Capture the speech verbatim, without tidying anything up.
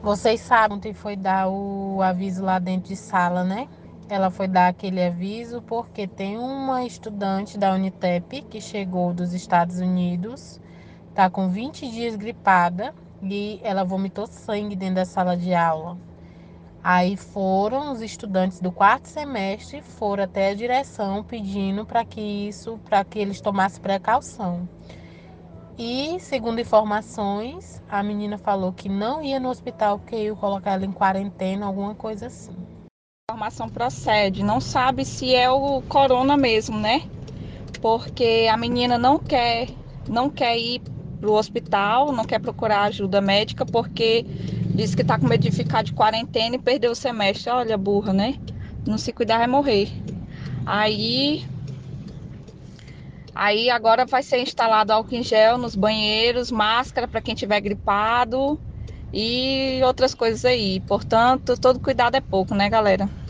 Vocês sabem, ontem foi dar o aviso lá dentro de sala, né? Ela foi dar aquele aviso porque tem uma estudante da Unitep que chegou dos Estados Unidos, tá com vinte dias gripada e ela vomitou sangue dentro da sala de aula. Aí foram os estudantes do quarto semestre, foram até a direção pedindo para que isso, para que eles tomassem precaução. E, segundo informações, a menina falou que não ia no hospital porque ia colocar ela em quarentena, alguma coisa assim. A informação procede, não sabe se é o corona mesmo, né? Porque a menina não quer, não quer ir pro hospital, não quer procurar ajuda médica porque diz que tá com medo de ficar de quarentena e perder o semestre. Olha, burra, né? Não se cuidar vai morrer. Aí Aí agora vai ser instalado álcool em gel nos banheiros, máscara para quem tiver gripado e outras coisas aí. Portanto, todo cuidado é pouco, né, galera?